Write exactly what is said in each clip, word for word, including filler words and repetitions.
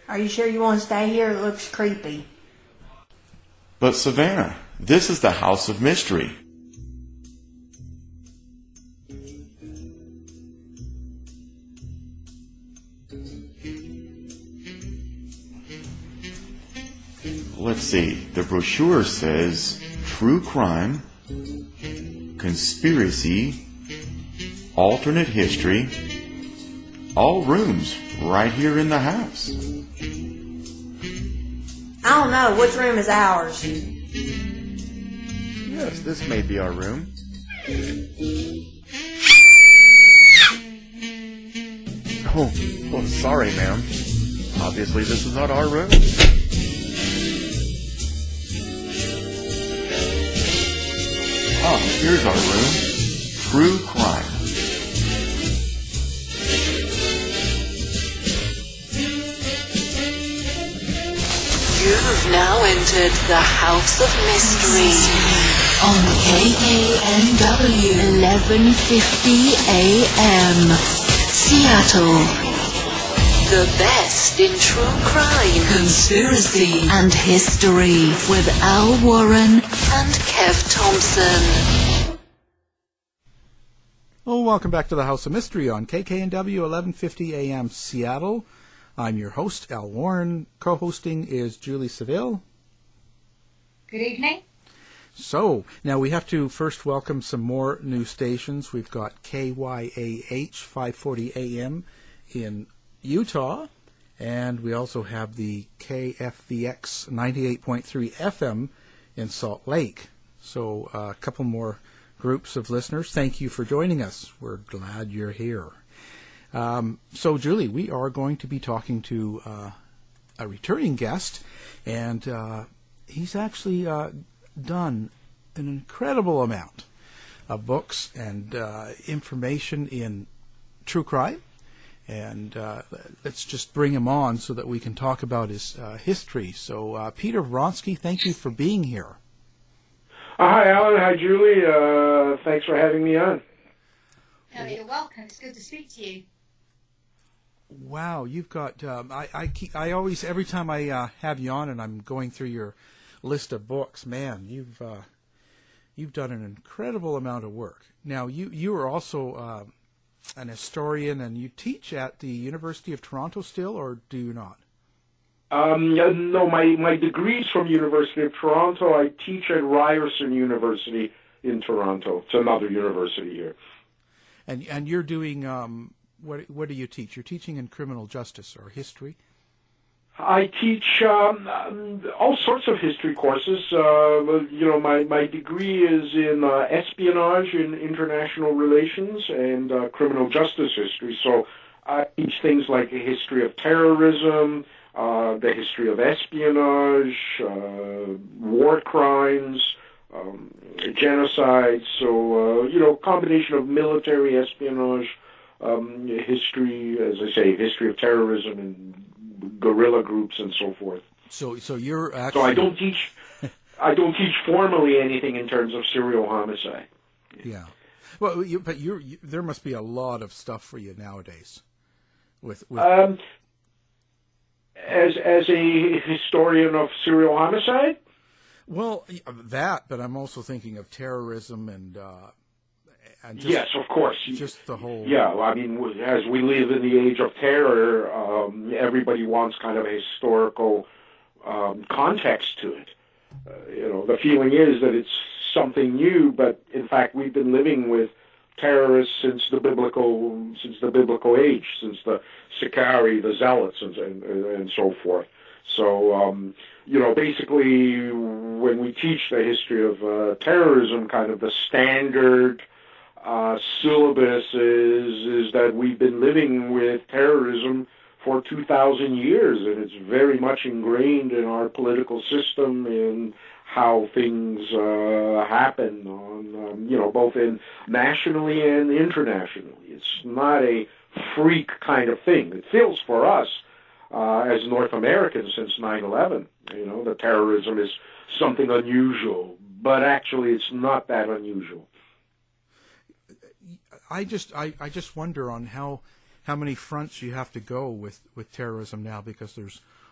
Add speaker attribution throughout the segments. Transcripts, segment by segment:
Speaker 1: Are you sure you want to stay here? It looks creepy.
Speaker 2: But Savannah, this is the House of Mystery. Let's see, the brochure says true crime, conspiracy, alternate history, all rooms right here in the house.
Speaker 1: I don't know. Which room is ours?
Speaker 3: Yes, this may be our room. Oh, oh, sorry, ma'am. Obviously, this is not our room.
Speaker 2: Ah, here's our room. True crime.
Speaker 4: You've now entered the House of Mystery on K K N W eleven fifty A M Seattle. The best in true crime, conspiracy, and history with Al Warren and Kev Thompson.
Speaker 5: Oh, welcome back to the House of Mystery on K K N W eleven fifty A M Seattle. I'm your host, Al Warren. Co-hosting is Julie Seville.
Speaker 6: Good evening.
Speaker 5: So, now we have to first welcome some more new stations. We've got K Y A H five forty A M in Utah, and we also have the K F V X ninety-eight point three F M in Salt Lake. So, uh, a couple more groups of listeners. Thank you for joining us. We're glad you're here. Um, so, Julie, we are going to be talking to uh, a returning guest, and uh, he's actually uh, done an incredible amount of books and uh, information in true crime. And uh, let's just bring him on so that we can talk about his uh, history. So, uh, Peter Vronsky, thank you for being here.
Speaker 7: Uh, hi, Alan. Hi, Julie. Uh, thanks for having me on.
Speaker 6: Oh, you're welcome. It's good to speak to you.
Speaker 5: Wow, you've got. Um, I I keep. I always every time I uh, have you on and I'm going through your list of books. Man, you've uh, you've done an incredible amount of work. Now, you you are also uh, an historian, and you teach at the University of Toronto still, or do you not?
Speaker 7: Um, no, my my degree's from University of Toronto. I teach at Ryerson University in Toronto. It's another university here.
Speaker 5: And and you're doing. Um, What what do you teach? You're teaching in criminal justice or history?
Speaker 7: I teach um, um, all sorts of history courses. Uh, you know, my, my degree is in uh, espionage in international relations and uh, criminal justice history. So I teach things like a history of terrorism, uh, the history of espionage, uh, war crimes, um, genocide. So, uh, you know, combination of military espionage, Um, history, as I say, history of terrorism and guerrilla groups and so forth.
Speaker 5: So, so you're actually.
Speaker 7: So I don't teach. I don't teach formally anything in terms of serial homicide.
Speaker 5: Yeah, well, you, but you're, you, there must be a lot of stuff for you nowadays. With, with
Speaker 7: um, as as a historian of serial homicide.
Speaker 5: Well, that, but I'm also thinking of terrorism and. Uh, And just,
Speaker 7: yes, of course.
Speaker 5: Just the whole.
Speaker 7: Yeah, I mean, as we live in the age of terror, um, everybody wants kind of a historical um, context to it. Uh, you know, the feeling is that it's something new, but in fact, we've been living with terrorists since the biblical since the biblical age, since the Sicarii, the Zealots, and and, and so forth. So, um, you know, basically, when we teach the history of uh, terrorism, kind of the standard. Uh, syllabus is is that we've been living with terrorism for two thousand years, and it's very much ingrained in our political system and how things uh, happen on, um, you know, both in nationally and internationally. It's not a freak kind of thing. It feels for us uh, as North Americans since nine eleven, you know, that terrorism is something unusual, but actually it's not that unusual.
Speaker 5: I just I, I just wonder on how how many fronts you have to go with, with terrorism now, because there's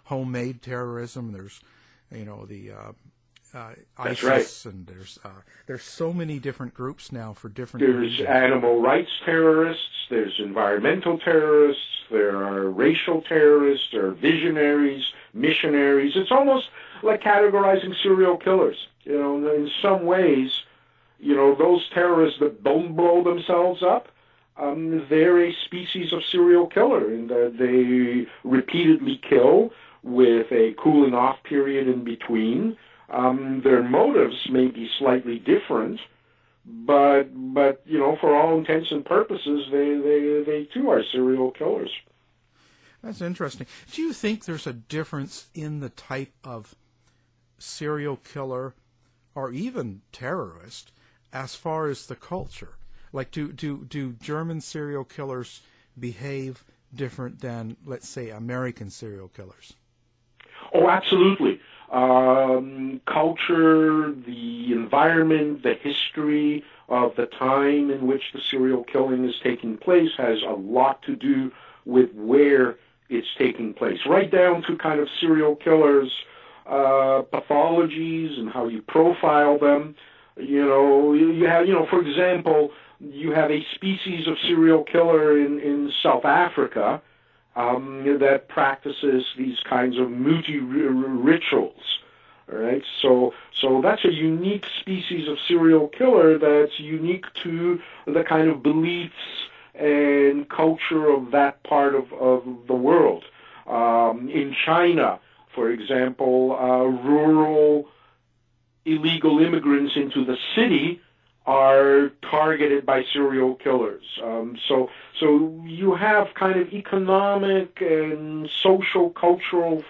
Speaker 5: homemade terrorism. There's, you know, the uh, uh,
Speaker 7: That's
Speaker 5: ISIS,
Speaker 7: right.
Speaker 5: and there's uh, there's so many different groups now for different
Speaker 7: There's
Speaker 5: reasons.
Speaker 7: animal rights terrorists, there's environmental terrorists, there are racial terrorists, there are visionaries, missionaries. It's almost like categorizing serial killers. You know, in some ways, you know, those terrorists that don't blow themselves up, um, they're a species of serial killer in that they repeatedly kill with a cooling off period in between. Um, their motives may be slightly different, but but you know, for all intents and purposes, they they they too are serial killers.
Speaker 5: That's interesting. Do you think there's a difference in the type of serial killer or even terrorist as far as the culture? Like, do do do German serial killers behave different than, let's say, American serial killers?
Speaker 7: Oh, absolutely. Um, culture, the environment, the history of the time in which the serial killing is taking place has a lot to do with where it's taking place, right down to kind of serial killers' uh, pathologies and how you profile them. You know, you have, you know, for example, you have a species of serial killer in, in South Africa Um, that practices these kinds of muti rituals, all right? So, so that's a unique species of serial killer that's unique to the kind of beliefs and culture of that part of, of the world. Um, in China, for example, uh, rural illegal immigrants into the city are targeted by serial killers. Um, so, so you have kind of economic and social, cultural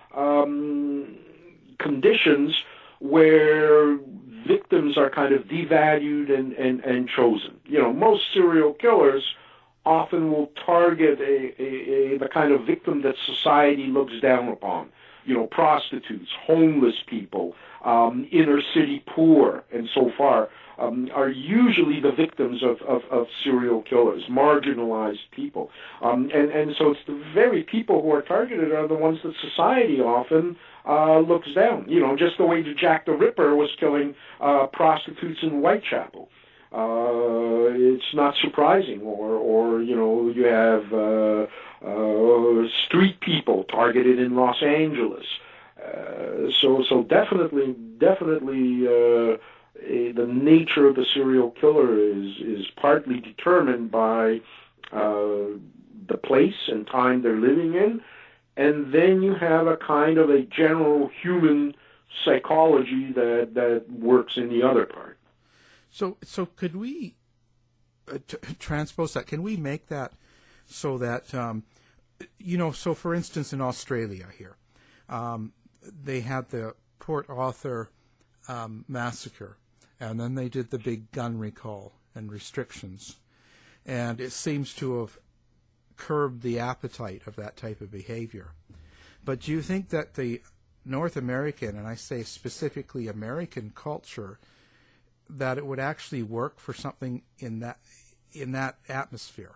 Speaker 7: um, conditions where victims are kind of devalued and, and, and chosen. You know, most serial killers often will target a, a, a the kind of victim that society looks down upon. You know, prostitutes, homeless people, um, inner city poor, and so far. Um, are usually the victims of, of, of serial killers, marginalized people. Um, and, and so it's the very people who are targeted are the ones that society often uh, looks down. You know, just the way Jack the Ripper was killing uh, prostitutes in Whitechapel. Uh, it's not surprising. Or, or you know, you have uh, uh, street people targeted in Los Angeles. Uh, so, so definitely, definitely... Uh, the nature of the serial killer is is partly determined by uh, the place and time they're living in, and then you have a kind of a general human psychology that, that works in the other part.
Speaker 5: So, so could we uh, t- transpose that? Can we make that so that, um, you know, so for instance, in Australia here, um, they had the Port Arthur um, massacre. And then they did the big gun recall and restrictions. And it seems to have curbed the appetite of that type of behavior. But do you think that the North American, and I say specifically American culture, that it would actually work for something in that in that atmosphere?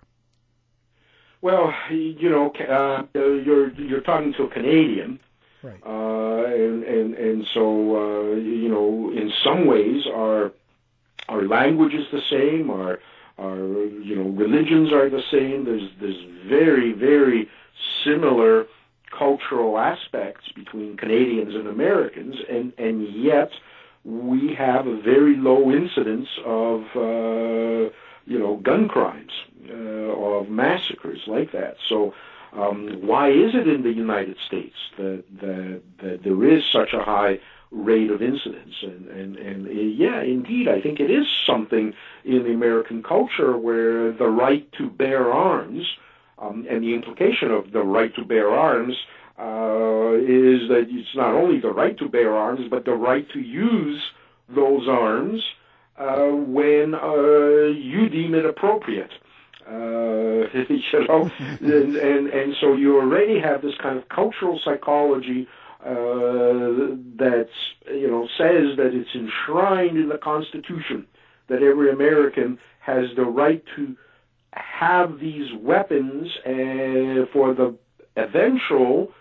Speaker 7: Well, you know, uh, you're you're talking to a Canadian.
Speaker 5: Right.
Speaker 7: Uh, and, and, and so, uh, you know, in some ways our, our language is the same, our, our, you know, religions are the same. There's, there's very, very similar cultural aspects between Canadians and Americans, and, and yet we have a very low incidence of, uh, you know, gun crimes, uh, of massacres like that. So, Um, why is it in the United States that, that, that there is such a high rate of incidence? And, and, and uh, yeah, indeed, I think it is something in the American culture where the right to bear arms, um, and the implication of the right to bear arms uh, is that it's not only the right to bear arms, but the right to use those arms uh, when uh, you deem it appropriate. Uh, you know, and, and and so you already have this kind of cultural psychology uh, that's, you know, says that it's enshrined in the Constitution that every American has the right to have these weapons uh, for the eventual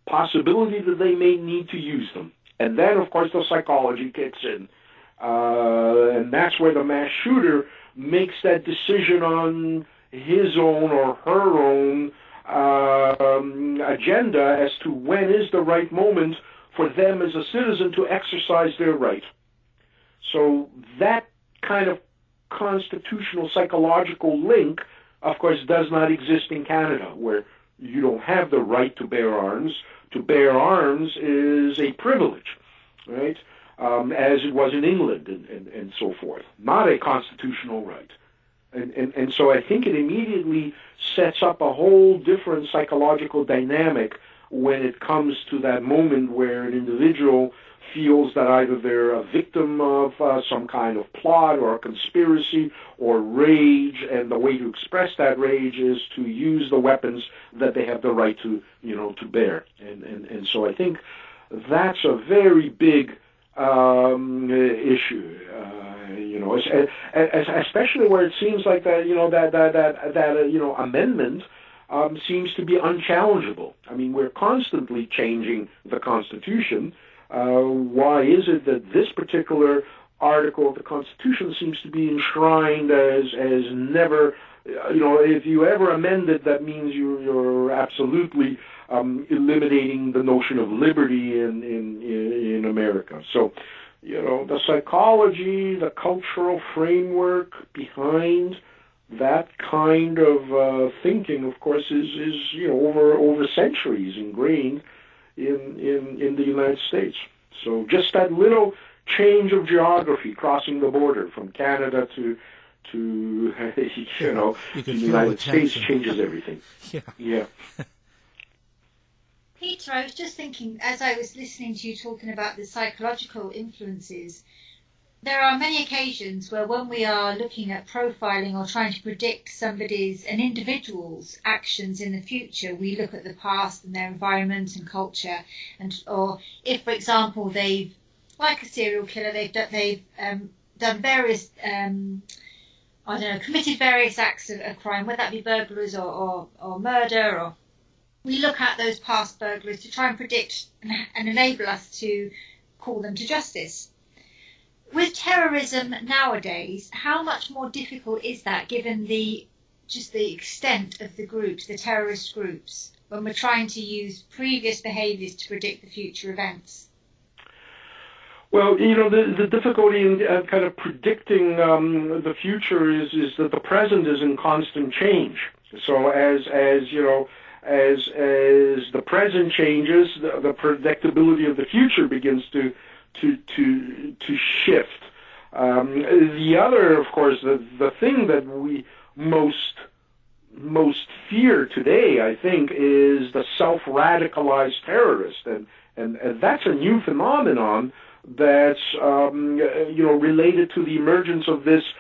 Speaker 7: possibility that they may need to use them. And then, of course, the psychology kicks in. Uh, and that's where the mass shooter makes that decision on his own or her own um, agenda as to when is the right moment for them as a citizen to exercise their right. So that kind of constitutional psychological link, of course, does not exist in Canada, where you don't have the right to bear arms. To bear arms is a privilege, right? Um, as it was in England and, and, and so forth, not a constitutional right. And, and, and so I think it immediately sets up a whole different psychological dynamic when it comes to that moment where an individual feels that either they're a victim of uh, some kind of plot or a conspiracy or rage, and the way to express that rage is to use the weapons that they have the right to, you know, to bear. And, and, and so I think that's a very big um, issue, uh, you know, especially where it seems like that, you know, that, that, that, that uh, you know, amendment um, seems to be unchallengeable. I mean, we're constantly changing the Constitution. Uh, why is it that this particular article of the Constitution seems to be enshrined as as never, you know, if you ever amend it, that means you, you're absolutely um, eliminating the notion of liberty in, in, in America. So, you know, the psychology, the cultural framework behind that kind of uh, thinking, of course, is, is you know, over over centuries ingrained in, in, in the United States. So just that little change of geography, crossing the border from Canada to, to you know,
Speaker 5: you
Speaker 7: the United States changes everything.
Speaker 5: Yeah.
Speaker 7: Yeah.
Speaker 6: Peter, I was just thinking, as I was listening to you talking about the psychological influences, there are many occasions where when we are looking at profiling or trying to predict somebody's, an individual's actions in the future, we look at the past and their environment and culture, and or if, for example, they've, like a serial killer, they've done, they've um, done various, um, I don't know, committed various acts of, of crime, whether that be burglaries or, or, or murder, or we look at those past burglaries to try and predict and, and enable us to call them to justice. With terrorism nowadays, how much more difficult is that given the just the extent of the groups, the terrorist groups, when we're trying to use previous behaviours to predict the future events?
Speaker 7: Well, you know, the, the difficulty in uh, kind of predicting um, the future is, is that the present is in constant change. So as, as you know, as, as the present changes, the, the predictability of the future begins to to to to shift. Um, the other, of course, the the thing that we most most fear today, I think, is the self-radicalized terrorist, and and, and that's a new phenomenon that's um, you know related to the emergence of this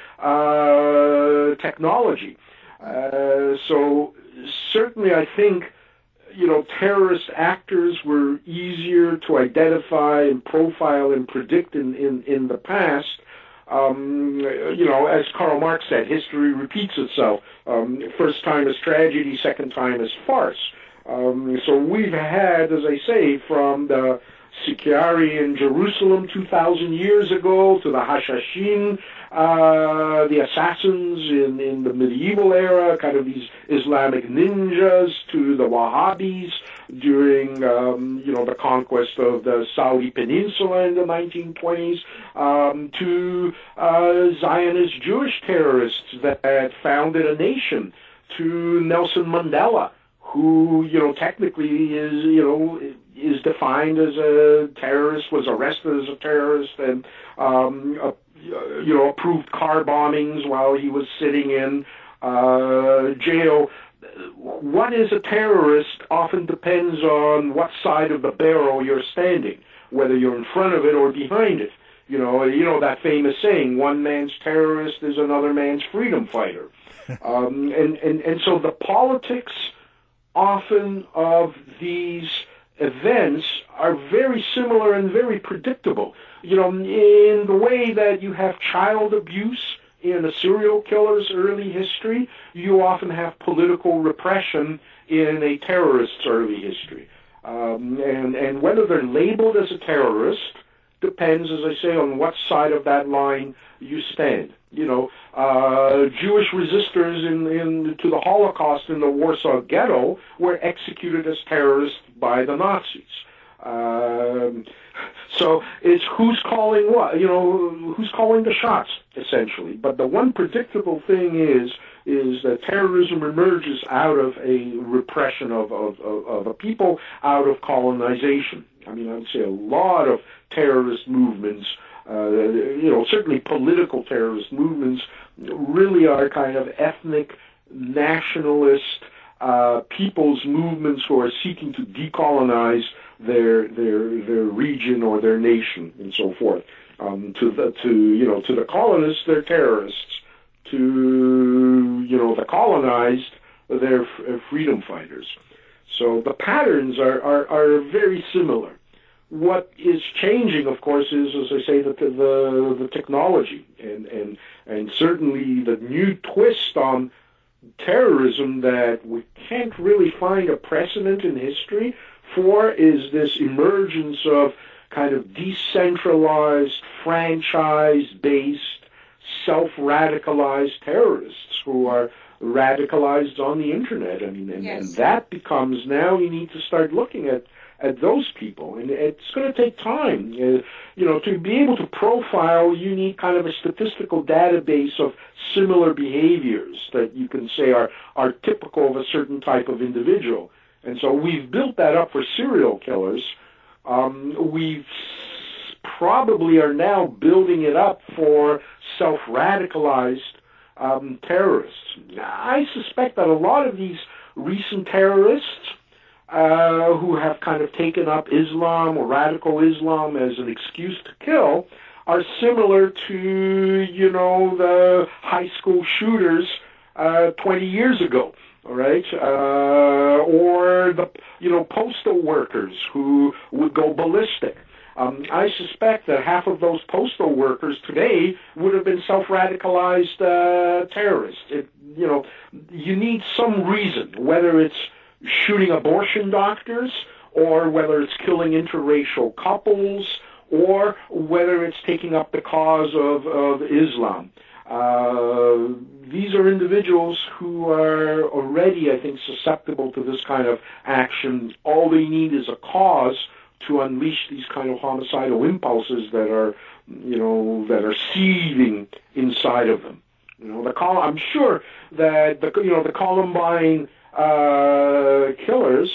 Speaker 7: uh, technology. Uh, so certainly, I think, you know, terrorist actors were easier to identify and profile and predict in, in, in the past. Um, you know, as Karl Marx said, history repeats itself. Um, first time is tragedy, second time is farce. Um, so we've had, as I say, from the Sicarii in Jerusalem two thousand years ago to the Hashashin, uh, the assassins in, in the medieval era, kind of these Islamic ninjas, to the Wahhabis during, um, you know, the conquest of the Saudi Peninsula in the nineteen twenties, um, to uh, Zionist Jewish terrorists that founded a nation, to Nelson Mandela, who, you know, technically is, you know, is defined as a terrorist, was arrested as a terrorist, and, um, uh, you know, approved car bombings while he was sitting in uh, jail. What is a terrorist often depends on what side of the barrel you're standing, whether you're in front of it or behind it. You know, you know that famous saying, one man's terrorist is another man's freedom fighter. um, and, and, and so the politics often of these events are very similar and very predictable. You know, in the way that you have child abuse in a serial killer's early history, you often have political repression in a terrorist's early history. Um, and, and whether they're labeled as a terrorist depends, as I say, on what side of that line you stand. You know, uh, Jewish resistors in, in to the Holocaust in the Warsaw Ghetto were executed as terrorists by the Nazis. Um, so it's who's calling what, you know, who's calling the shots, essentially. But the one predictable thing is is that terrorism emerges out of a repression of, of, of, of a people, out of colonization. I mean, I would say a lot of terrorist movements, uh, you know, certainly political terrorist movements, really are kind of ethnic, nationalist, uh, people's movements who are seeking to decolonize their their their region or their nation and so forth. Um, to the to you know to the colonists, they're terrorists. To you know the colonized, they're f- freedom fighters. So the patterns are, are, are very similar. What is changing, of course, is, as I say, the the, the technology and, and and certainly the new twist on terrorism that we can't really find a precedent in history for is this emergence of kind of decentralized, franchise-based, self-radicalized terrorists who are radicalized on the internet. I mean, and,
Speaker 6: yes.
Speaker 7: and that becomes now you need to start looking at, at those people, and it's going to take time. Uh, you know, to be able to profile, you need kind of a statistical database of similar behaviors that you can say are, are typical of a certain type of individual. And so we've built that up for serial killers. Um, we've probably are now building it up for self-radicalized um, terrorists. I suspect that a lot of these recent terrorists uh, who have kind of taken up Islam or radical Islam as an excuse to kill are similar to, you know, the high school shooters uh, twenty years ago. All right, uh, or the you know postal workers who would go ballistic. Um, I suspect that half of those postal workers today would have been self-radicalized uh, terrorists. It, you know, you need some reason, whether it's shooting abortion doctors, or whether it's killing interracial couples, or whether it's taking up the cause of, of Islam. Uh, these are individuals who are already, I think, susceptible to this kind of action. All they need is a cause to unleash these kind of homicidal impulses that are, you know, that are seething inside of them. You know, the Col- I'm sure that the you know the Columbine uh, killers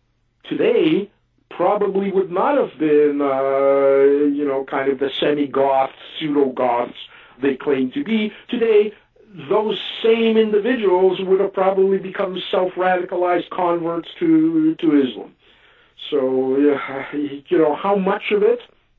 Speaker 7: today probably would not have been, uh, you know, kind of the semi-goths, pseudo-goths they claim to be. Today, those same individuals would have probably become self-radicalized converts to to Islam. So, you know, how much of it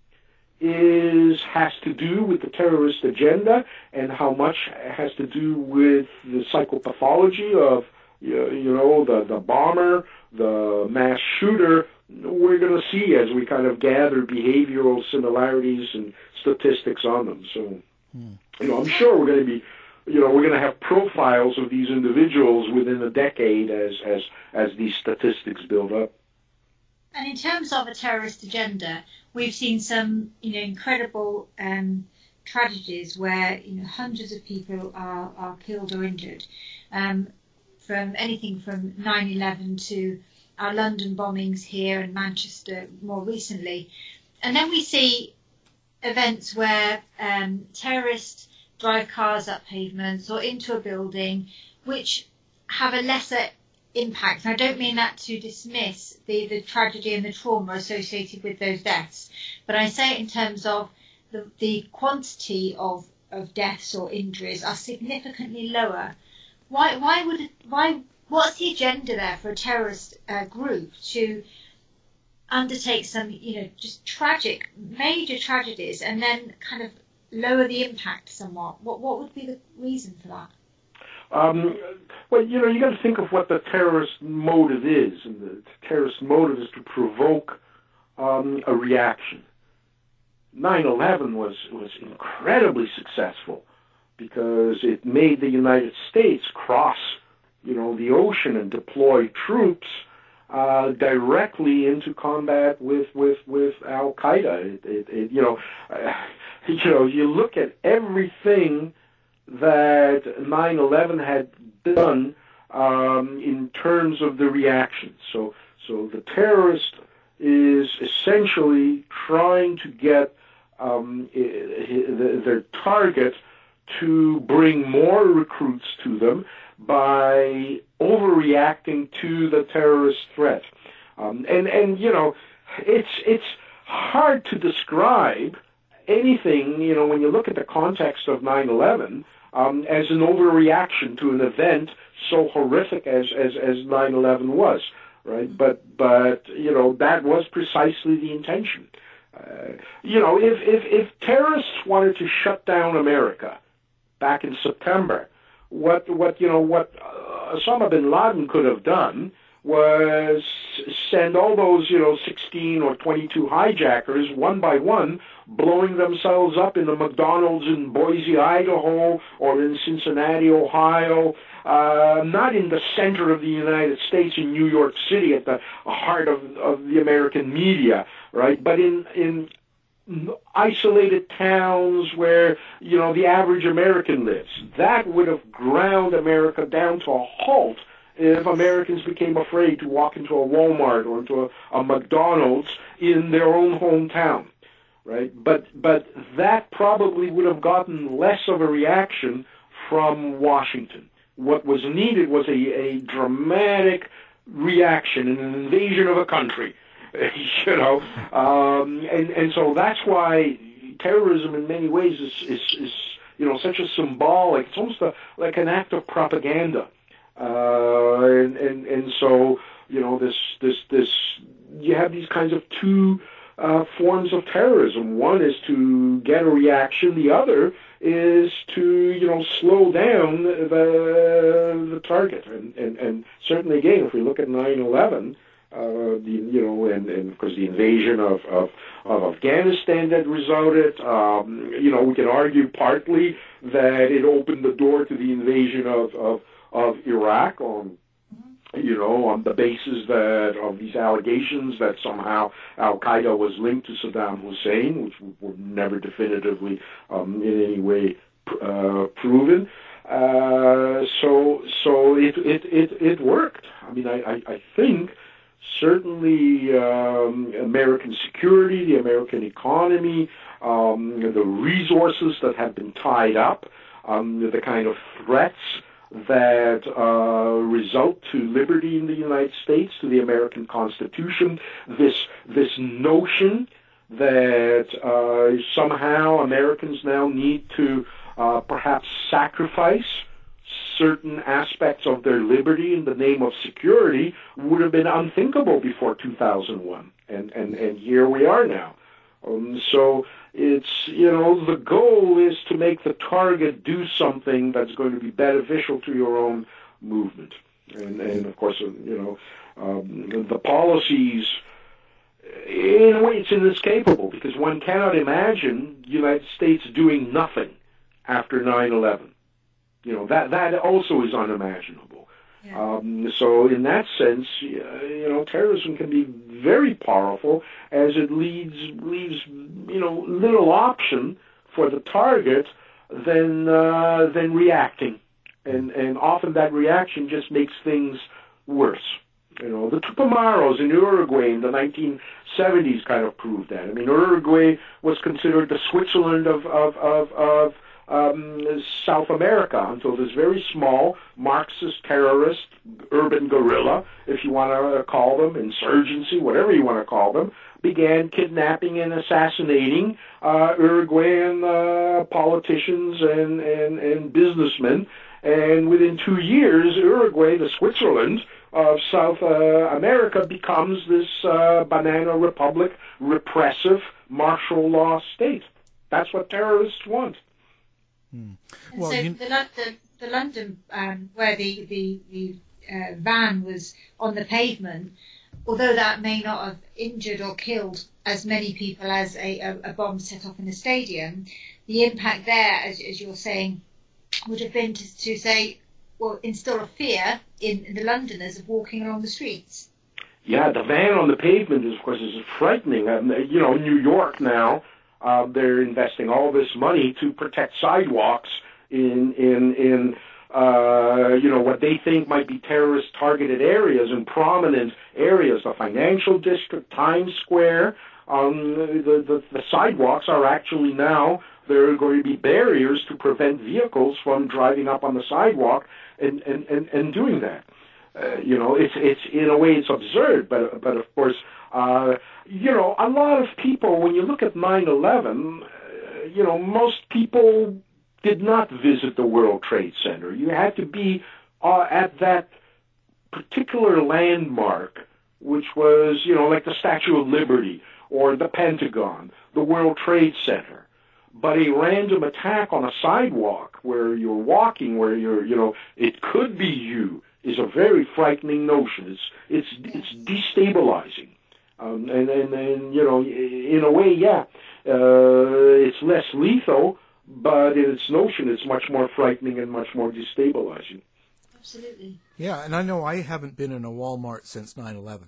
Speaker 7: is has to do with the terrorist agenda, and how much has to do with the psychopathology of, you know, the, the bomber, the mass shooter, we're going to see as we kind of gather behavioral similarities and statistics on them. So, hmm. you know, I'm sure we're going to be, you know, we're going to have profiles of these individuals within a decade as, as, as these statistics build up.
Speaker 6: And in terms of a terrorist agenda, we've seen some, you know, incredible um, tragedies where, you know, hundreds of people are, are killed or injured, um, from anything from nine eleven to our London bombings here and Manchester more recently. And then we see events where um, terrorists drive cars up pavements or into a building, which have a lesser impact. And I don't mean that to dismiss the, the tragedy and the trauma associated with those deaths, but I say it in terms of the, the quantity of, of deaths or injuries are significantly lower. Why why would why what's the agenda there for a terrorist uh, group to undertake some, you know, just tragic, major tragedies and then kind of lower the impact somewhat? What what would be the reason for that?
Speaker 7: Um, well, you know, you got to think of what the terrorist motive is, and the terrorist motive is to provoke um, a reaction. nine eleven was was incredibly successful because it made the United States cross, you know, the ocean and deploy troops uh, directly into combat with with with Al Qaeda. It, it, it, you know, uh, you know, you look at everything that nine eleven had done um, in terms of the reaction. So, so the terrorist is essentially trying to get um, their target to bring more recruits to them by overreacting to the terrorist threat. Um, and, and, you know, it's, it's hard to describe anything, you know, when you look at the context of nine eleven, um, as an overreaction to an event so horrific as, as, as nine eleven was, right? But, but, you know, that was precisely the intention. Uh, you know, if, if, if terrorists wanted to shut down America back in September, what, what, you know, what uh, Osama bin Laden could have done was send all those, you know, sixteen or twenty-two hijackers one by one, blowing themselves up in the McDonald's in Boise, Idaho, or in Cincinnati, Ohio, uh, not in the center of the United States, in New York City, at the heart of, of the American media, right? But in, in isolated towns where, you know, the average American lives. That would have ground America down to a halt if Americans became afraid to walk into a Walmart or into a, a McDonald's in their own hometown, right? But but that probably would have gotten less of a reaction from Washington. What was needed was a, a dramatic reaction, an invasion of a country, you know, um, and and so that's why terrorism in many ways is is, is you know such a symbolic. It's almost a, like an act of propaganda. Uh, and, and, and so, you know, this, this, this, you have these kinds of two, uh, forms of terrorism. One is to get a reaction. The other is to, you know, slow down the, the target. And, and, and certainly, again, if we look at nine eleven, uh, the, you know, and, and of course the invasion of, of, of Afghanistan that resulted, um, you know, we can argue partly that it opened the door to the invasion of, of of Iraq on, you know, on the basis that of these allegations that somehow Al-Qaeda was linked to Saddam Hussein, which were never definitively um, in any way uh, proven. Uh, so, so it, it, it, it worked. I mean, I, I, I think certainly um, American security, the American economy, um, the resources that have been tied up, um, the kind of threats that uh, result to liberty in the United States, to the American Constitution, this this notion that uh, somehow Americans now need to uh, perhaps sacrifice certain aspects of their liberty in the name of security would have been unthinkable before two thousand one, and and and here we are now. Um, so it's, you know, the goal is to make the target do something that's going to be beneficial to your own movement. And, and of course, you know, um, the policies, in a way, it's inescapable because one cannot imagine the United States doing nothing after nine eleven. You know, that, that also is unimaginable. Yeah. Um, so in that sense, you know, terrorism can be very powerful as it leads, leaves, you know, little option for the target than, uh, than reacting. And, and often that reaction just makes things worse. You know, the Tupamaros in Uruguay in the nineteen seventies kind of proved that. I mean, Uruguay was considered the Switzerland of, of, of, of Um, South America until this very small Marxist terrorist, urban guerrilla, if you want to call them, insurgency, whatever you want to call them, began kidnapping and assassinating uh, Uruguayan uh, politicians and, and, and businessmen. And within two years, Uruguay, the Switzerland of South uh, America, becomes this uh, banana republic, repressive martial law state. That's what terrorists want.
Speaker 6: Hmm. Well, so you... the, the, the London, um, where the, the, the uh, van was on the pavement, although that may not have injured or killed as many people as a, a, a bomb set off in a stadium, the impact there, as, as you're saying, would have been to, to say, well, instill a fear in, in the Londoners of walking along the streets.
Speaker 7: yeah, the van on the pavement is, of course, is frightening. Um, you know, New York now, uh, they're investing all this money to protect sidewalks in in in uh, you know what they think might be terrorist targeted areas and prominent areas, the financial district, Times Square. Um, the, the the sidewalks are actually now, there are going to be barriers to prevent vehicles from driving up on the sidewalk and and and, and doing that. Uh, you know, it's it's in a way it's absurd, but but of course, uh, you know, a lot of people, when you look at nine eleven, uh, you know, most people did not visit the World Trade Center. You had to be uh, at that particular landmark, which was, you know, like the Statue of Liberty or the Pentagon, the World Trade Center. But a random attack on a sidewalk where you're walking, where you're, you know, it could be you, is a very frightening notion. It's it's it's destabilizing, um, and, and and you know, in a way, yeah, uh, it's less lethal, but in its notion, it's much more frightening and much more destabilizing.
Speaker 6: Absolutely.
Speaker 5: Yeah, and I know I haven't been in a Walmart since nine eleven.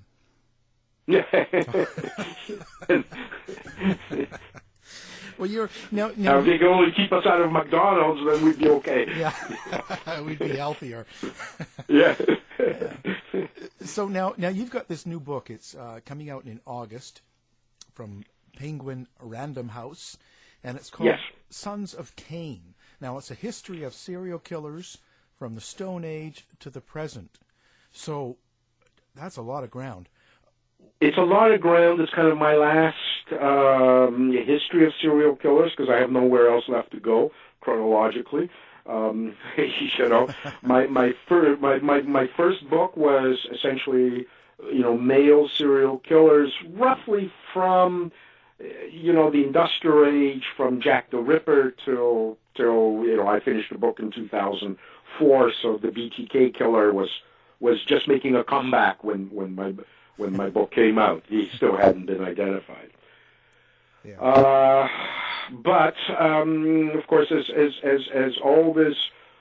Speaker 5: Well, you're now. Now,
Speaker 7: now if they can only keep us out of McDonald's, then we'd be okay.
Speaker 5: Yeah, we'd be healthier.
Speaker 7: Yeah.
Speaker 5: Yeah. So now, now you've got this new book. It's uh, coming out in August from Penguin Random House, and it's called
Speaker 7: yes.
Speaker 5: Sons of Cain. Now, it's a history of serial killers from the Stone Age to the present. So that's a lot of ground.
Speaker 7: It's a lot of ground. It's kind of my last um, history of serial killers because I have nowhere else left to go chronologically. Um, you know, my my, fir- my my my first book was essentially, you know, male serial killers, roughly from, you know, the industrial age, from Jack the Ripper till till you know I finished the book in two thousand four. So the B T K killer was was just making a comeback when when my when my book came out. He still hadn't been identified. Yeah. Uh, but um, of course, as as as as all this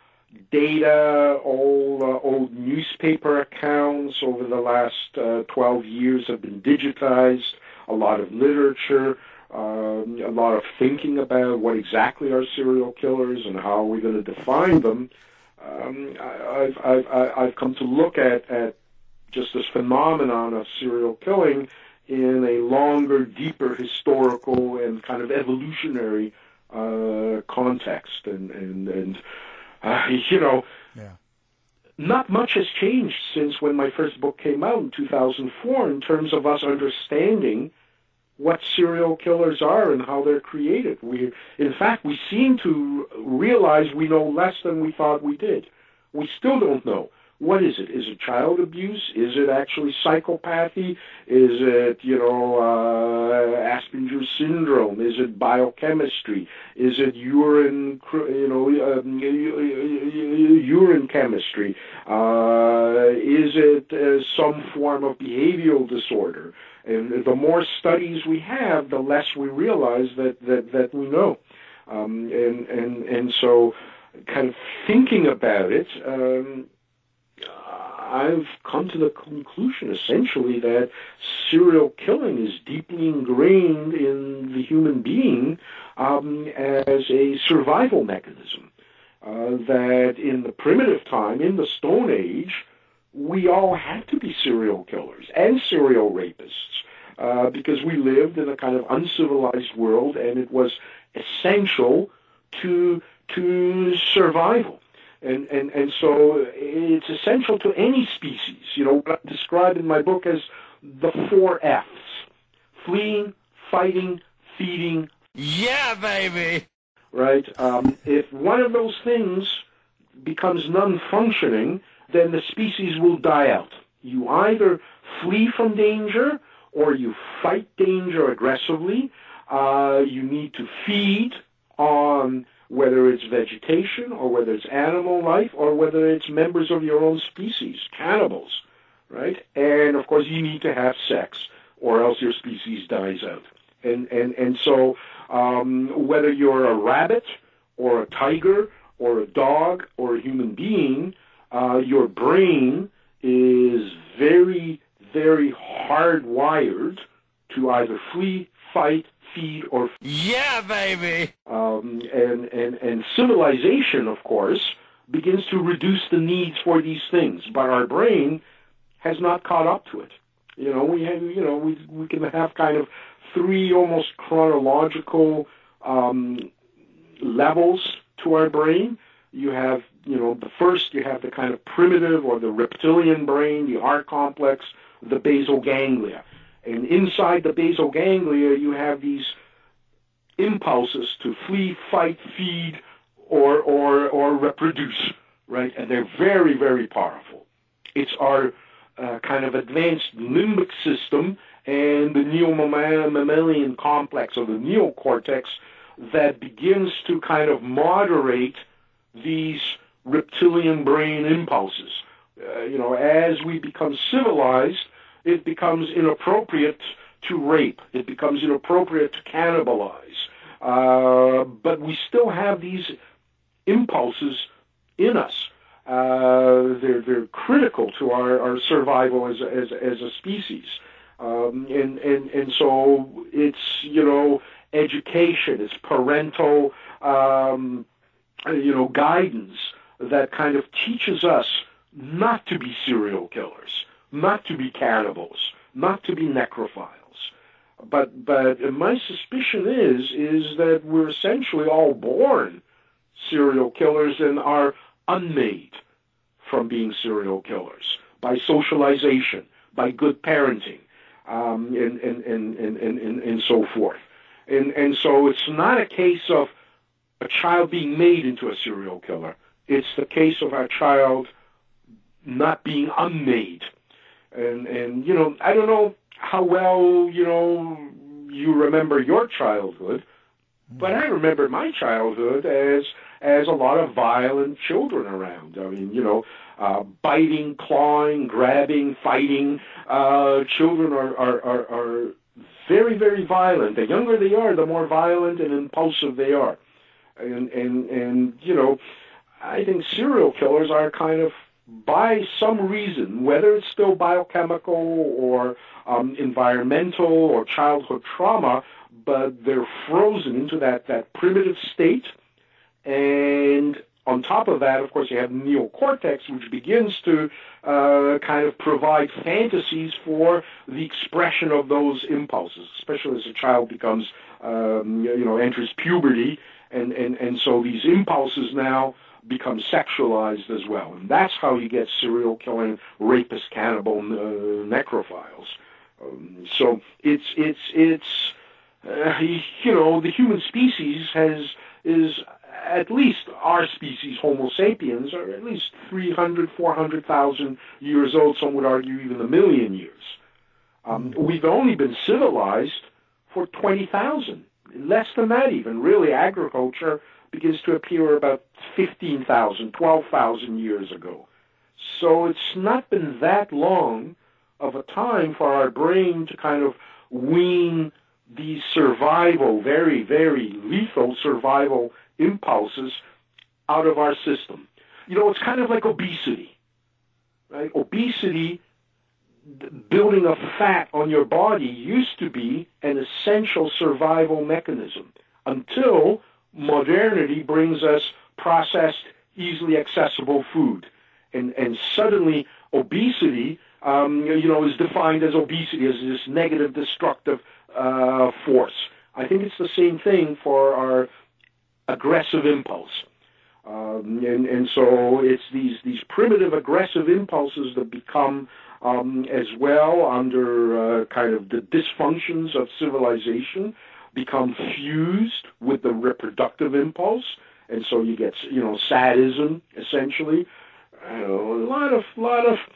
Speaker 7: data, all uh, old newspaper accounts over the last uh, twelve years have been digitized. A lot of literature, um, a lot of thinking about what exactly are serial killers and how are we going to define them. Um, I, I've I've I've come to look at at just this phenomenon of serial killing in a longer, deeper historical and kind of evolutionary uh, context. And, and, and uh, you know,
Speaker 5: yeah.
Speaker 7: not much has changed since when my first book came out in two thousand four in terms of us understanding what serial killers are and how they're created. We, in fact, we seem to realize we know less than we thought we did. We still don't know. What is it? Is it child abuse? Is it actually psychopathy? Is it, you know, uh, Asperger's syndrome? Is it biochemistry? Is it urine, you know, um, urine chemistry? Uh, is it uh, some form of behavioral disorder? And the more studies we have, the less we realize that, that, that we know. Um, and, and, and so kind of thinking about it, um, I've come to the conclusion, essentially, that serial killing is deeply ingrained in the human being um, as a survival mechanism. Uh, that in the primitive time, in the Stone Age, we all had to be serial killers and serial rapists uh, because we lived in a kind of uncivilized world, and it was essential to to survival. And, and and so it's essential to any species. You know, what I describe in my book as the four F's: fleeing, fighting, feeding.
Speaker 3: Yeah, baby!
Speaker 7: Right? Um, if one of those things becomes non-functioning, then the species will die out. You either flee from danger or you fight danger aggressively. Uh, you need to feed on whether it's vegetation or whether it's animal life or whether it's members of your own species, cannibals, right? And, of course, you need to have sex or else your species dies out. And and, and so um, whether you're a rabbit or a tiger or a dog or a human being, uh, your brain is very, very hardwired to either flee, fight, feed, or
Speaker 3: Yeah, baby!
Speaker 7: um, and, and, and civilization, of course, begins to reduce the needs for these things, but our brain has not caught up to it. You know, we have, you know, we we can have kind of three almost chronological um, levels to our brain. You have, you know, the first, you have the kind of primitive or the reptilian brain, the heart complex, the basal ganglia. And inside the basal ganglia, you have these impulses to flee, fight, feed, or, or, or reproduce, right? And they're very, very powerful. It's our uh, kind of advanced limbic system and the neomammalian complex, or the neocortex, that begins to kind of moderate these reptilian brain impulses. Uh, you know, as we become civilized, it becomes inappropriate to rape. It becomes inappropriate to cannibalize. Uh, but we still have these impulses in us. Uh, they're they're critical to our, our survival as as as a species. Um, and and and so it's, you know, education, it's parental um, you know guidance that kind of teaches us not to be serial killers, not to be cannibals, not to be necrophiles. But but my suspicion is is that we're essentially all born serial killers and are unmade from being serial killers by socialization, by good parenting, um, and, and, and, and, and, and so forth. And, and so it's not a case of a child being made into a serial killer. It's the case of our child not being unmade. And, and, you know, I don't know how well, you know, you remember your childhood, but I remember my childhood as as a lot of violent children around. I mean, you know, uh, biting, clawing, grabbing, fighting. Uh, children are, are, are, are very, very violent. The younger they are, the more violent and impulsive they are. And, and, and you know, I think serial killers are kind of, by some reason, whether it's still biochemical or um, environmental or childhood trauma, but they're frozen into that, that primitive state. And on top of that, of course, you have neocortex, which begins to uh, kind of provide fantasies for the expression of those impulses, especially as a child becomes, um, you know, enters puberty. And, and, and so these impulses now become sexualized as well. And that's how you get serial killing, rapist, cannibal, uh, necrophiles. Um, so it's, it's, it's, uh, you know, the human species has, is, at least our species, Homo sapiens, are at least three hundred, four hundred thousand years old. Some would argue even a million years. Um, we've only been civilized for twenty thousand, less than that even. Really, agriculture begins to appear about fifteen thousand, twelve thousand years ago. So it's not been that long of a time for our brain to kind of wean these survival, very, very lethal survival impulses out of our system. You know, it's kind of like obesity, right? Obesity, building of fat on your body, used to be an essential survival mechanism until modernity brings us processed, easily accessible food. And, and suddenly obesity, um, you know, is defined as obesity, as this negative, destructive uh, force. I think it's the same thing for our aggressive impulse. Um, and, and so it's these, these primitive aggressive impulses that become um, as well under uh, kind of the dysfunctions of civilization, become fused with the reproductive impulse. And so you get, you know, sadism, essentially. I know, a lot of, lot of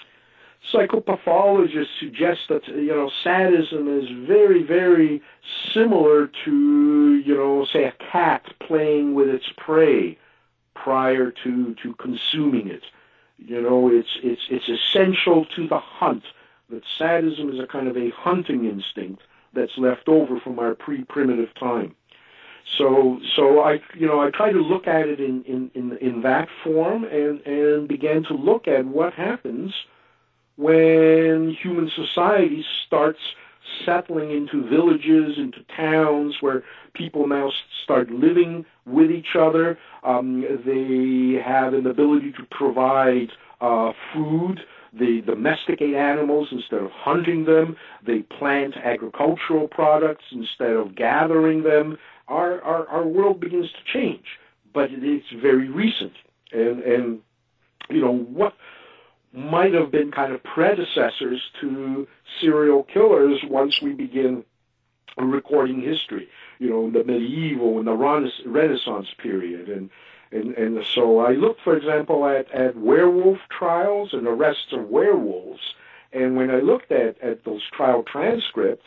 Speaker 7: psychopathologists suggest that, you know, sadism is very, very similar to, you know, say a cat playing with its prey prior to, to consuming it. You know, it's, it's, it's essential to the hunt. That sadism is a kind of a hunting instinct that's left over from our pre-primitive time. So, so I, you know, I try to look at it in, in, in, in that form and, and began to look at what happens when human human society starts settling into villages, into towns where people now start living with each other. Um, they have an ability to provide uh, food. They domesticate animals instead of hunting them. They plant agricultural products instead of gathering them. Our, our, our world begins to change, but it's very recent. And, and you know, what might have been kind of predecessors to serial killers once we begin recording history, you know, the medieval and the Renaissance period. And, and, and so I looked, for example, at, at werewolf trials and arrests of werewolves. And when I looked at, at those trial transcripts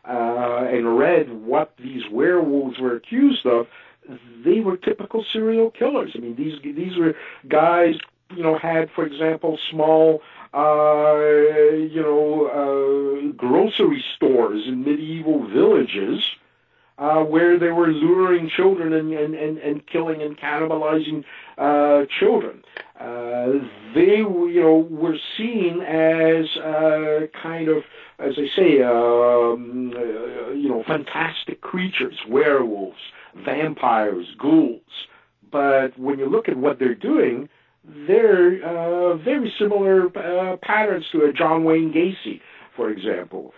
Speaker 7: uh, and read what these werewolves were accused of, they were typical serial killers. I mean, these these were guys, you know, had, for example, small, uh, you know, uh, grocery stores in medieval villages uh, where they were luring children and, and, and, and killing and cannibalizing uh, children. Uh, they, you know, were seen as uh, kind of, as I say, um, uh, you know, fantastic creatures, werewolves, vampires, ghouls. But when you look at what they're doing, they're uh, very similar uh, patterns to a John Wayne Gacy, for example.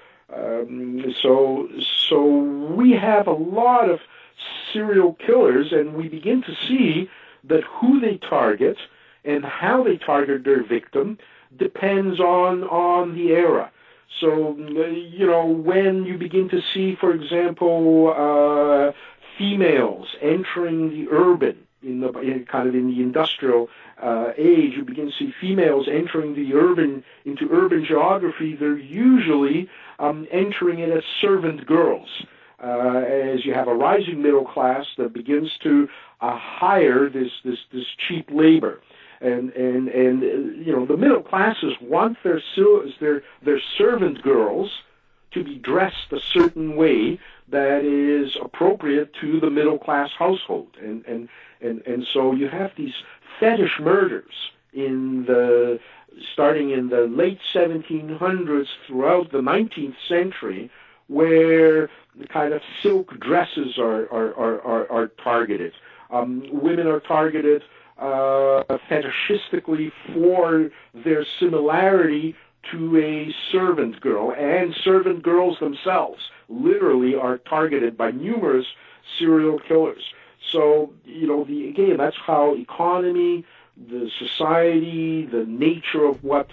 Speaker 7: Um, so, so we have a lot of serial killers, and we begin to see that who they target and how they target their victim depends on on the era. So, you know, when you begin to see, for example, uh, females entering the urban, in the in kind of in the industrial uh, age, you begin to see females entering the urban into urban geography. They're usually um, entering it as servant girls, uh, as you have a rising middle class that begins to uh, hire this this this cheap labor. And and and uh, you know, the middle classes want their their their servant girls to be dressed a certain way that is appropriate to the middle class household. And and and and so you have these fetish murders in the starting in the late seventeen hundreds throughout the nineteenth century, where the kind of silk dresses are are are are, are targeted. Um, women are targeted Uh, fetishistically for their similarity to a servant girl, and servant girls themselves literally are targeted by numerous serial killers. So, you know, the, again, that's how economy, the society, the nature of what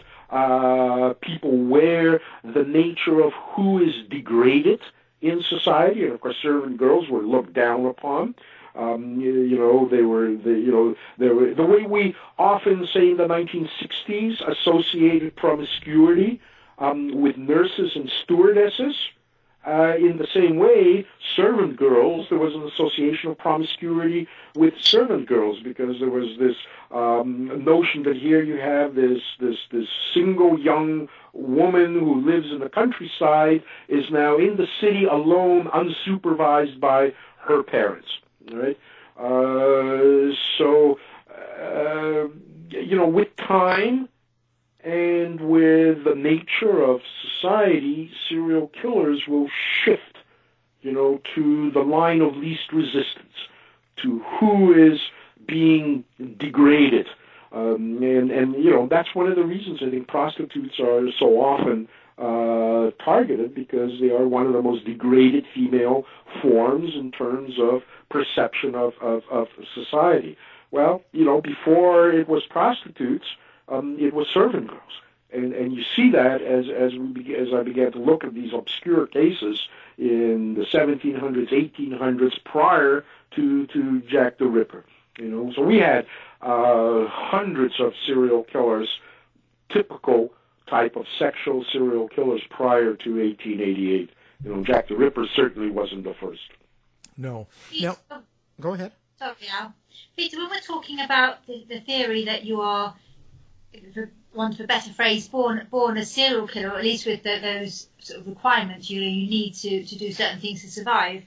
Speaker 7: uh, people wear, the nature of who is degraded in society, and of course servant girls were looked down upon. Um, you, you know, they were, the, you know, they were, the way we often say in the nineteen sixties associated promiscuity um, with nurses and stewardesses. Uh, in the same way, servant girls, there was an association of promiscuity with servant girls, because there was this um, notion that here you have this, this, this single young woman who lives in the countryside is now in the city alone, unsupervised by her parents. Right, uh, so uh, you know, with time and with the nature of society, serial killers will shift, you know, to the line of least resistance, to who is being degraded, um, and and you know, that's one of the reasons I think prostitutes are so often uh, targeted, because they are one of the most degraded female forms in terms of perception of, of, of society. Well, you know, before it was prostitutes, um, it was servant girls, and and you see that as as we be, as I began to look at these obscure cases in the seventeen hundreds, eighteen hundreds, prior to to Jack the Ripper. You know, so we had uh, hundreds of serial killers, typical type of sexual serial killers prior to eighteen eighty-eight. You know, Jack the Ripper certainly wasn't the first.
Speaker 5: No.
Speaker 6: Peter,
Speaker 5: Now, go ahead.
Speaker 6: Sorry, Al. Peter, when we're talking about the, the theory that you are, for want of a better phrase, born born a serial killer, or at least with the, those sort of requirements, you know, you need to, to do certain things to survive,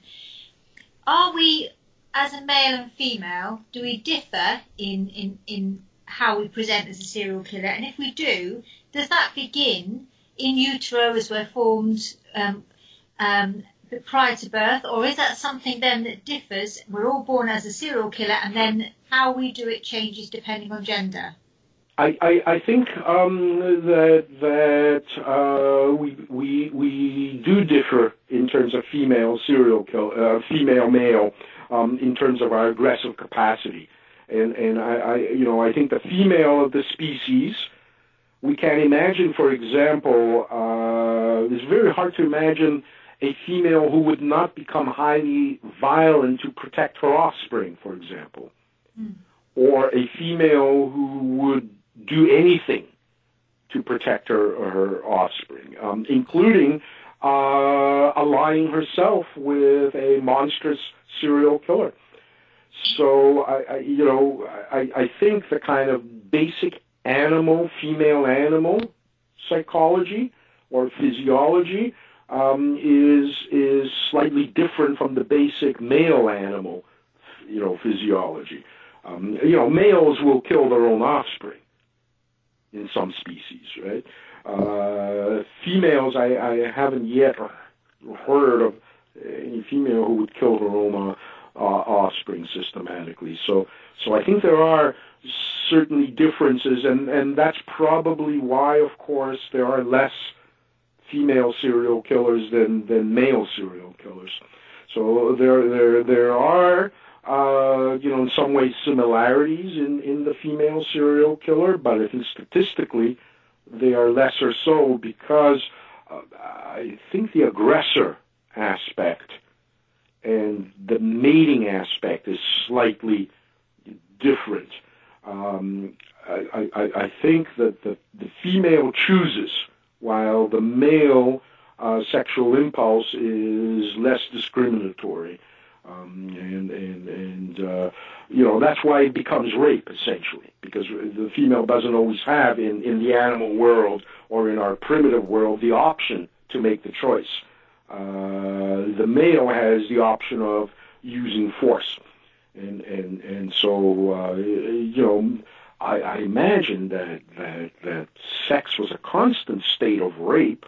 Speaker 6: are we, as a male and female, do we differ in, in, in how we present as a serial killer? And if we do, does that begin in utero as we're formed um, um, prior to birth, or is that something then that differs? We're all born as a serial killer, and then how we do it changes depending on gender.
Speaker 7: I, I, I think um, that that uh, we we we do differ in terms of female serial kill, uh, female male, um, in terms of our aggressive capacity, and and I, I you know I think the female of the species, we can imagine, for example, uh, it's very hard to imagine a female who would not become highly violent to protect her offspring, for example, mm. or a female who would do anything to protect her or her offspring, um, including uh, allying herself with a monstrous serial killer. So, I, I, you know, I, I think the kind of basic animal, female animal psychology or physiology um, is is slightly different from the basic male animal, you know, physiology. Um, you know, males will kill their own offspring in some species, right? Uh, females, I, I haven't yet heard of any female who would kill her own uh, uh, offspring systematically. So, so I think there are certainly differences, and, and that's probably why, of course, there are less female serial killers than, than male serial killers. So there there there are uh, you know in some ways similarities in, in the female serial killer, but I think statistically they are lesser so because uh, I think the aggressor aspect and the mating aspect is slightly different. Um, I, I, I think that the, the female chooses, while the male uh, sexual impulse is less discriminatory. Um, and, and, and uh, you know, that's why it becomes rape, essentially, because the female doesn't always have, in, in the animal world or in our primitive world, the option to make the choice. Uh, the male has the option of using force. And, and, and so, uh, you know, I, I imagine that, that that sex was a constant state of rape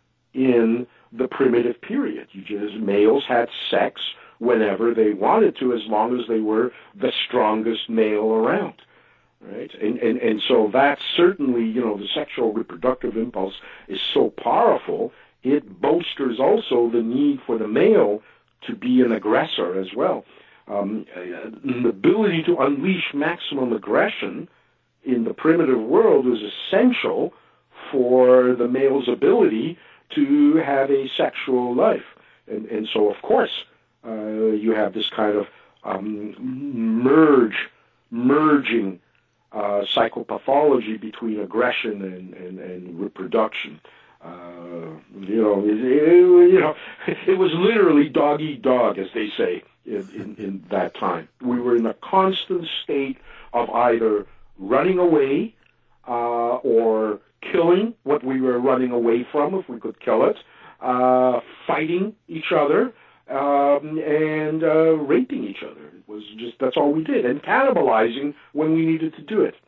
Speaker 7: in the primitive period. You just males had sex whenever they wanted to, as long as they were the strongest male around, right? And and and so that's certainly, you know, the sexual reproductive impulse is so powerful. It bolsters also the need for the male to be an aggressor as well. Um, the ability to unleash maximum aggression in the primitive world was essential for the male's ability to have a sexual life. And, and so, of course, uh, you have this kind of um, merge, merging uh, psychopathology between aggression and, and, and reproduction. Uh, you know, it, it, you know, it was literally dog eat dog, as they say, in, in, in that time. We were in a constant state of either running away uh, or killing what we were running away from, if we could kill it, uh, fighting each other, um, and uh, raping each other. It was just, that's all we did, and cannibalizing when we needed to do it.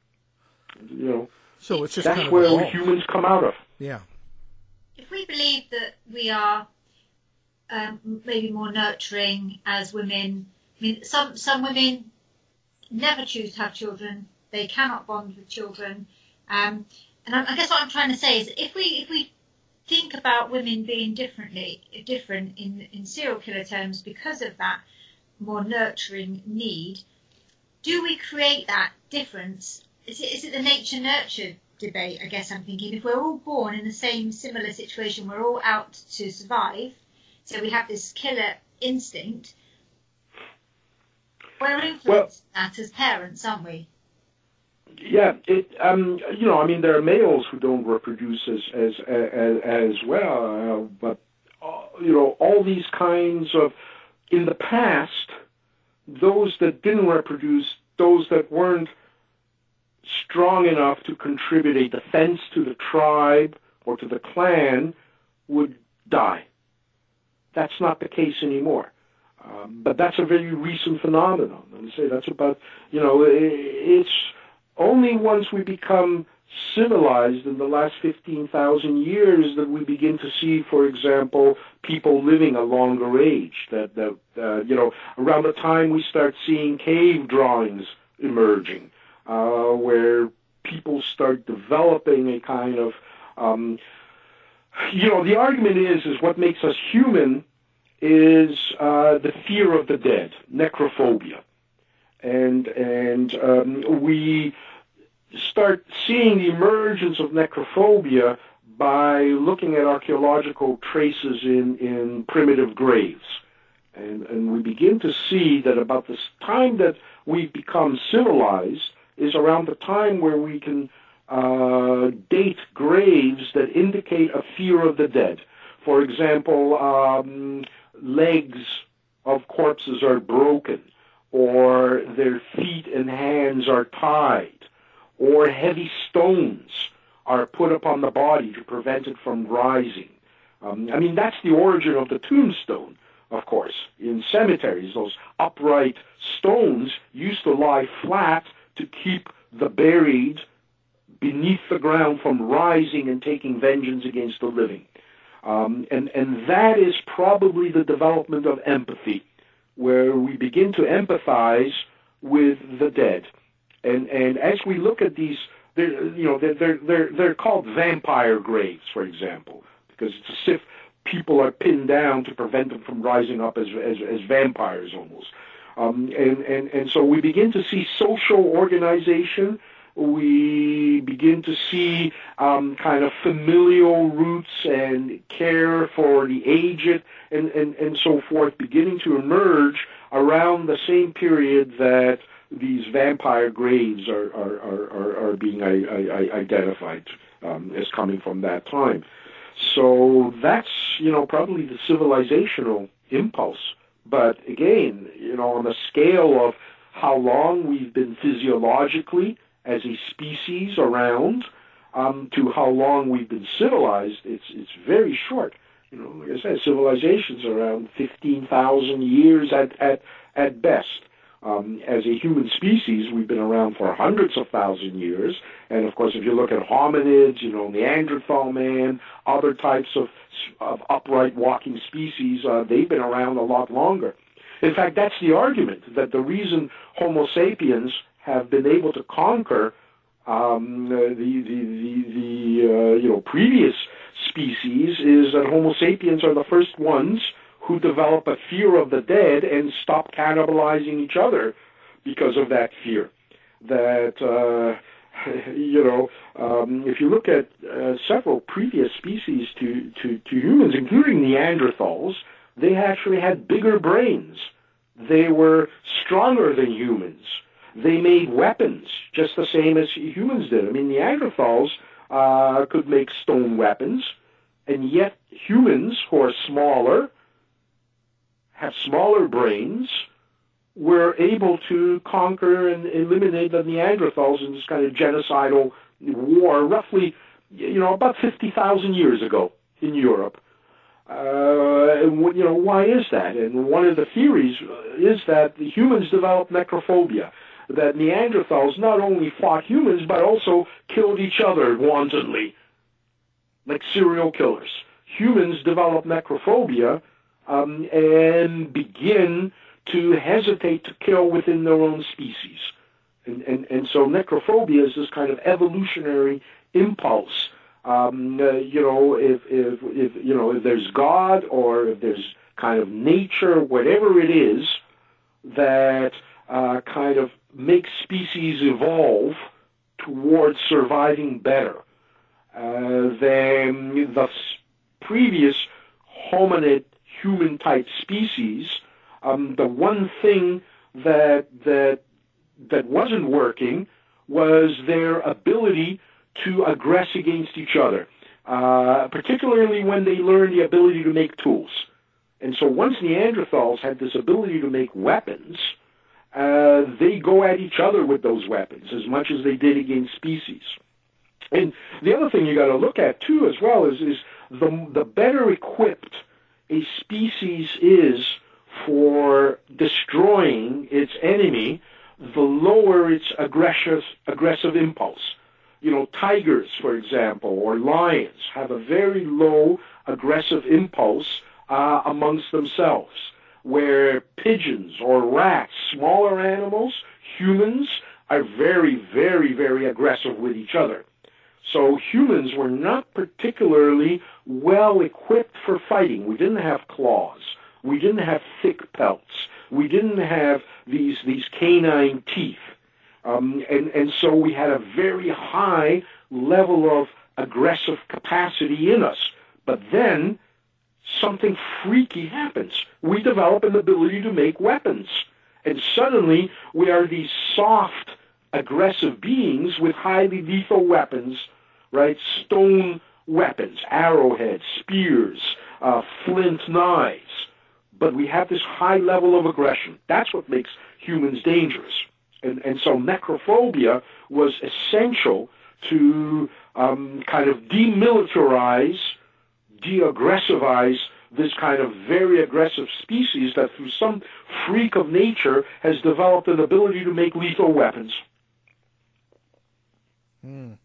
Speaker 7: You know,
Speaker 5: so it's just
Speaker 7: that's
Speaker 5: kind of
Speaker 7: where
Speaker 5: evolved.
Speaker 7: humans come out of.
Speaker 5: Yeah.
Speaker 6: If we believe that we are um, maybe more nurturing as women, I mean, some some women never choose to have children. They cannot bond with children. Um, and I, I guess what I'm trying to say is, if we if we think about women being differently different in, in serial killer terms because of that more nurturing need, do we create that difference? Is it is it the nature-nurture debate, I guess I'm thinking? If we're all born in the same similar situation, we're all out to survive, so we have this killer instinct, we're influenced well, that as parents, aren't we?
Speaker 7: Yeah, it. Um, you know, I mean, there are males who don't reproduce as as as, as well, uh, but uh, you know, all these kinds of, in the past, those that didn't reproduce, those that weren't strong enough to contribute a defense to the tribe or to the clan, would die. That's not the case anymore. Um, but that's a very recent phenomenon. Let me say that's about, you know, it's only once we become civilized in the last fifteen thousand years that we begin to see, for example, people living a longer age. That, that uh, you know, around the time we start seeing cave drawings emerging, uh, where people start developing a kind of, um, you know, the argument is, is what makes us human is uh, the fear of the dead, necrophobia. And, and um, we start seeing the emergence of necrophobia by looking at archaeological traces in, in primitive graves. And, and we begin to see that about this time that we've become civilized is around the time where we can uh, date graves that indicate a fear of the dead. For example, um, legs of corpses are broken, or their feet and hands are tied, or heavy stones are put upon the body to prevent it from rising. Um, I mean, that's the origin of the tombstone, of course. In cemeteries, those upright stones used to lie flat to keep the buried beneath the ground from rising and taking vengeance against the living. Um, and, and that is probably the development of empathy, where we begin to empathize with the dead. And, and as we look at these, you know, they're, they're, they're, they're called vampire graves, for example, because it's as if people are pinned down to prevent them from rising up as, as, as vampires almost. Um, and, and, and so we begin to see social organization. We begin to see um, kind of familial roots and care for the aged and, and, and so forth beginning to emerge around the same period that these vampire graves are, are, are, are, are being I, I, identified um, as coming from that time. So that's, you know, probably the civilizational impulse. But again, you know, on the scale of how long we've been physiologically as a species around um, to how long we've been civilized, it's it's very short. You know, like I said, civilization's around fifteen thousand years at, at, at best. Um, as a human species, we've been around for hundreds of thousand years. And, of course, if you look at hominids, you know, Neanderthal man, other types of, of upright walking species, uh, they've been around a lot longer. In fact, that's the argument, that the reason Homo sapiens have been able to conquer um, the, the, the, the uh, you know, previous species is that Homo sapiens are the first ones who develop a fear of the dead and stop cannibalizing each other because of that fear. That, uh, you know, um, if you look at uh, several previous species to, to, to humans, including Neanderthals, they actually had bigger brains. They were stronger than humans. They made weapons just the same as humans did. I mean, Neanderthals uh, could make stone weapons, and yet humans who are smaller, have smaller brains, were able to conquer and eliminate the Neanderthals in this kind of genocidal war, roughly, you know, about fifty thousand years ago in Europe. Uh, and, you know, why is that? And one of the theories is that the humans developed necrophobia, that Neanderthals not only fought humans, but also killed each other wantonly, like serial killers. Humans develop necrophobia Um, and begin to hesitate to kill within their own species. And, and, and so necrophobia is this kind of evolutionary impulse. Um, uh, you know, if, if, if, you know, if there's God or if there's kind of nature, whatever it is, that uh, kind of makes species evolve towards surviving better uh, than the previous hominid human-type species, um, the one thing that that that wasn't working was their ability to aggress against each other, uh, particularly when they learned the ability to make tools. And so once Neanderthals had this ability to make weapons, uh, they go at each other with those weapons as much as they did against species. And the other thing you got to look at too, as well, is is the the better equipped a species is for destroying its enemy, the lower its aggressive, aggressive impulse. you know, tigers, for example, or lions have a very low aggressive impulse uh, amongst themselves, where pigeons or rats, smaller animals, humans, are very, very, very aggressive with each other. So humans were not particularly well equipped for fighting. We didn't have claws. We didn't have thick pelts. We didn't have these these canine teeth. Um, and, and so we had a very high level of aggressive capacity in us. But then something freaky happens. We develop an ability to make weapons. And suddenly we are these soft, aggressive beings with highly lethal weapons, right? Stone weapons, arrowheads, spears, uh, flint knives. But we have this high level of aggression. That's what makes humans dangerous. And, and so necrophobia was essential to um, kind of demilitarize, de-aggressivize this kind of very aggressive species that through some freak of nature has developed an ability to make lethal weapons.
Speaker 5: Hmm.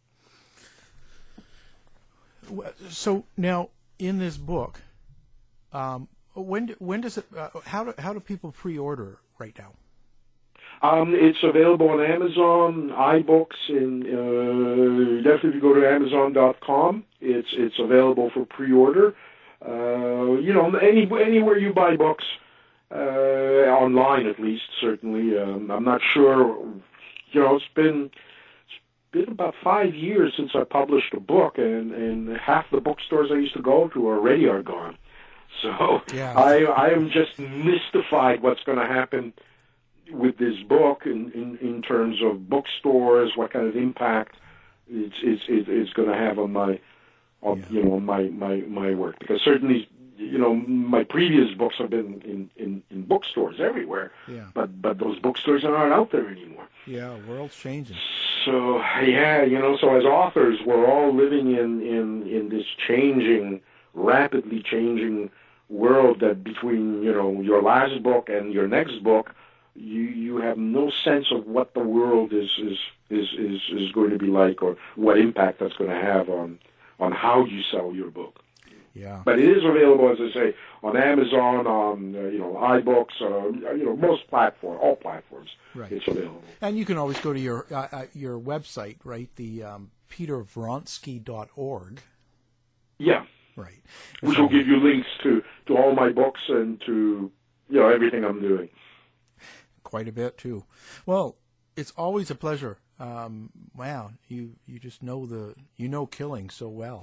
Speaker 5: So now, in this book, um, when when does it? Uh, how do how do people pre-order right now?
Speaker 7: Um, it's available on Amazon, iBooks, and uh, definitely go to Amazon dot com. It's it's available for pre-order. Uh, you know, any anywhere you buy books, uh, online at least, certainly. Um, I'm not sure. You know, it's been it's been about five years since I published a book, and, and half the bookstores I used to go to already are gone. So
Speaker 5: yeah.
Speaker 7: I I am just mystified what's going to happen with this book in, in, in terms of bookstores, what kind of impact it's it's it's going to have on my on,
Speaker 5: yeah.
Speaker 7: you know my, my, my work, because certainly you know my previous books have been in, in, in bookstores everywhere,
Speaker 5: yeah.
Speaker 7: but but those bookstores aren't out there anymore.
Speaker 5: Yeah, world's changing.
Speaker 7: So yeah, you know, so as authors, we're all living in, in, in this changing, rapidly changing world that between you know your last book and your next book, you you have no sense of what the world is is is is, is going to be like, or what impact that's going to have on on how you sell your book.
Speaker 5: Yeah.
Speaker 7: But it is available, as I say, on Amazon, on uh, you know iBooks, uh, you know most platforms, all platforms.
Speaker 5: Right.
Speaker 7: It's available.
Speaker 5: And you can always go to your uh, uh, your website, right? The um, peter vronsky dot org.
Speaker 7: Yeah.
Speaker 5: Right.
Speaker 7: Which
Speaker 5: so,
Speaker 7: will give you links to, to all my books and to you know everything I'm doing.
Speaker 5: Quite a bit too. Well, it's always a pleasure. Um, wow, you you just know the you know killing so well.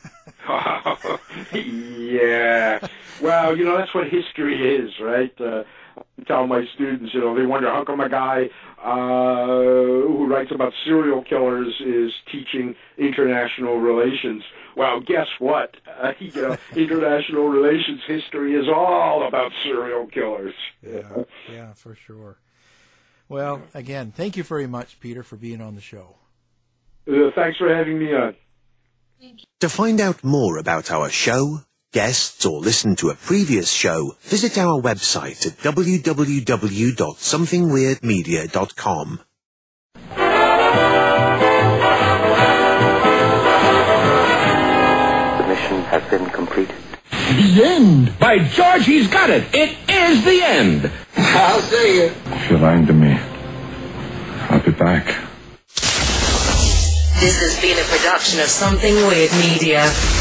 Speaker 7: Yeah. Well, you know that's what history is, right? Uh, I tell my students, you know, they wonder how come a guy uh, who writes about serial killers is teaching international relations. Well, guess what? Uh, you know, international relations history is all about serial killers.
Speaker 5: Yeah, yeah, for sure. Well, again, thank you very much, Peter, for being on the show.
Speaker 7: Uh, thanks for having me on.
Speaker 8: To find out more about our show, guests, or listen to a previous show, visit our website at w w w dot something weird media dot com.
Speaker 9: The mission has been completed.
Speaker 10: The end! By George, he's got it! It is the end!
Speaker 11: I'll see you.
Speaker 12: If you're lying to me, I'll be back.
Speaker 4: This has been a production of Something Weird Media.